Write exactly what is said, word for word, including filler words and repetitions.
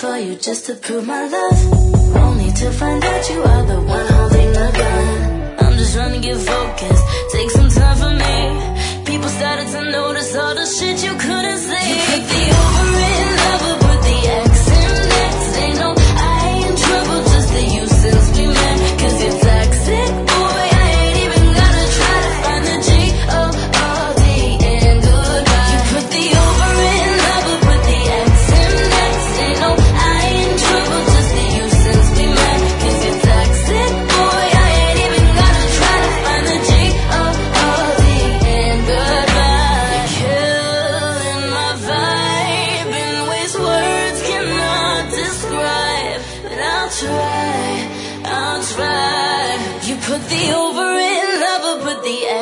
for you just to prove my love, only to find out you are the one holding the gun. I'm just trying to get focused, take some time for me. People started to notice all the shit you couldn't say. You put the overwritten lover, put the X in next. They know I ain't in trouble, just that you since we met. Cause you're toxic, boy, I ain't even gonna try to find the G O O D and goodbye. You put the overwritten lover, put the X in next. They know I ain't in trouble, just that you since we met. Cause you're toxic, boy, I ain't even gonna try to find the G O O D and goodbye. You're killing my vibe in ways words cannot describe. But I'll try, I'll try. You put the overwritten lover, put the